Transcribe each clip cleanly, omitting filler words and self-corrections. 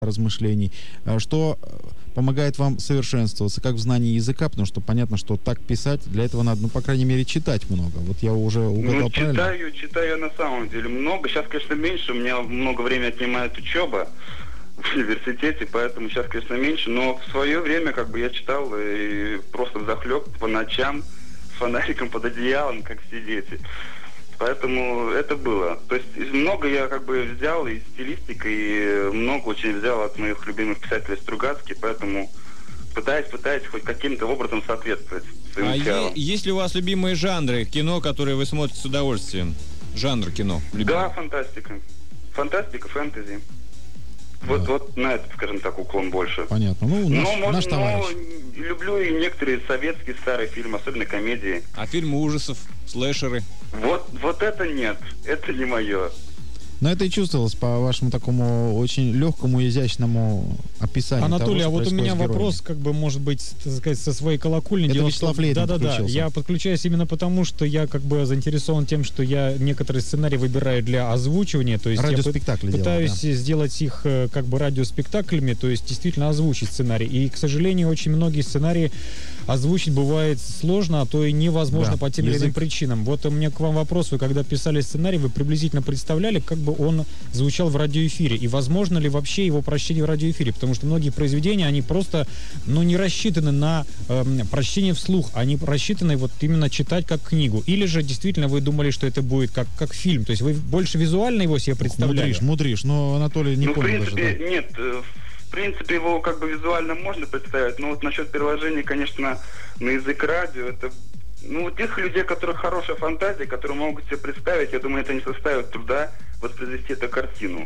размышлений, что помогает вам совершенствоваться, как в знании языка, потому что понятно, что так писать, для этого надо, по крайней мере, читать много. Вот я уже угадал правильно? Читаю я на самом деле много. Сейчас, конечно, меньше, у меня много времени отнимает учеба в университете, поэтому сейчас, конечно, меньше, но в свое время, я читал и просто взахлеб по ночам с фонариком под одеялом, как все дети. Поэтому это было. То есть много я взял и стилистик, и много очень взял от моих любимых писателей Стругацких, поэтому пытаюсь хоть каким-то образом соответствовать своим идеалам. Есть ли у вас любимые жанры кино, которые вы смотрите с удовольствием? Жанр кино любимый? Да, фантастика. Фантастика, фэнтези. Вот на это, скажем так, уклон больше. Понятно. Наш товарищ. Люблю и некоторые советские старые фильмы, особенно комедии. А фильмы ужасов, слэшеры? Вот это нет, это не мое. Но это и чувствовалось по вашему такому очень легкому, изящному описанию. Анатолий, того, а вот у меня вопрос, может быть, так сказать, со своей колокольни. Это Вячеслав Лейден подключился. Я подключаюсь именно потому, что я заинтересован тем, что я некоторые сценарии выбираю для озвучивания. То есть радиоспектакли пытаюсь сделать их радиоспектаклями, то есть действительно озвучить сценарий. И, к сожалению, очень многие сценарии озвучить бывает сложно, а то и невозможно по тем или иным причинам. Вот у меня к вам вопрос. Вы когда писали сценарий, вы приблизительно представляли, как бы он звучал в радиоэфире? И возможно ли вообще его прочтение в радиоэфире? Потому что многие произведения, они просто, не рассчитаны на прочтение вслух. Они рассчитаны именно читать как книгу. Или же действительно вы думали, что это будет как фильм? То есть вы больше визуально его себе представляли? Мудришь. Но Анатолий не понял в принципе, даже. Нет, в принципе, его визуально можно представить. Но вот насчет переложения, конечно, на язык радио, это... тех людей, у которых хорошая фантазия, которые могут себе представить, я думаю, это не составит труда воспроизвести эту картину.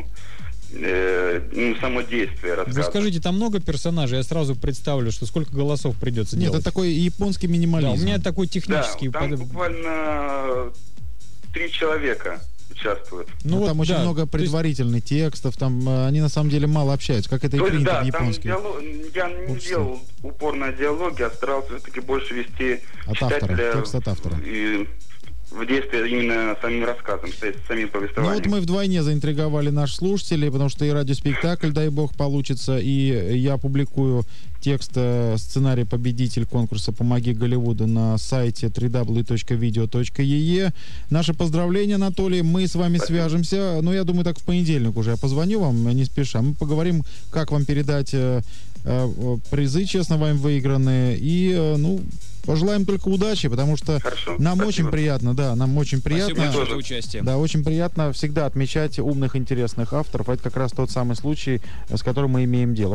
Само действие рассказа. Вы скажите, там много персонажей? Я сразу представлю, что сколько голосов придется делать. Нет, это такой японский минимализм. Да, у меня такой технический... Да, там буквально 3 человека участвуют. Там очень много предварительных текстов, там они на самом деле мало общаются, как это и принято в японском. Я не делал упор на диалоги, а старался все-таки больше вести от читателя текст от автора. В действие именно самим рассказом, то есть самим повествованием. Мы вдвойне заинтриговали наших слушателей, потому что и радиоспектакль, дай бог, получится, и я публикую текст, сценарий победитель конкурса «Помоги Голливуду» на сайте www.video.ee. Наши поздравления, Анатолий, мы с вами свяжемся, я думаю, так в понедельник уже я позвоню вам, не спеша, мы поговорим, как вам передать призы, честно, вами выигранные, и, пожелаем только удачи, потому что нам очень приятно, нам очень приятно. Спасибо большое за участие. Да, очень приятно всегда отмечать умных, интересных авторов. Это как раз тот самый случай, с которым мы имеем дело.